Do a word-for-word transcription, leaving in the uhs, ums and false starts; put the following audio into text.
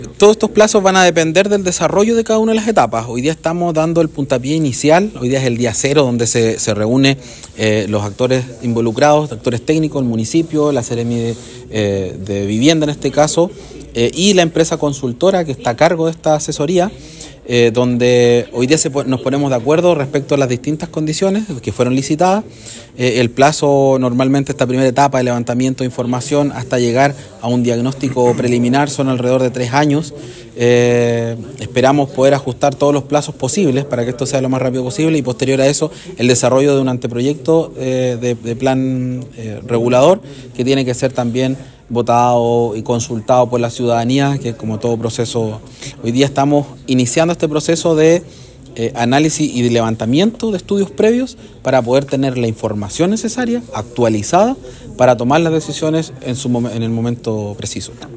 Todos estos plazos van a depender del desarrollo de cada una de las etapas. Hoy día estamos dando el puntapié inicial, hoy día es el día cero donde se, se reúnen eh, los actores involucrados, actores técnicos, el municipio, la Seremi de, eh, de Vivienda en este caso, eh, y la empresa consultora que está a cargo de esta asesoría, eh, donde hoy día se, nos ponemos de acuerdo respecto a las distintas condiciones que fueron licitadas. Eh, el plazo normalmente, esta primera etapa de levantamiento de información hasta llegar a un diagnóstico preliminar son alrededor de tres años. Eh, esperamos poder ajustar todos los plazos posibles para que esto sea lo más rápido posible y posterior a eso el desarrollo de un anteproyecto eh, de, de plan eh, regulador que tiene que ser también votado y consultado por la ciudadanía, que como todo proceso, hoy día estamos iniciando este proceso de eh, análisis y de levantamiento de estudios previos para poder tener la información necesaria, actualizada, para tomar las decisiones en, su, en el momento preciso.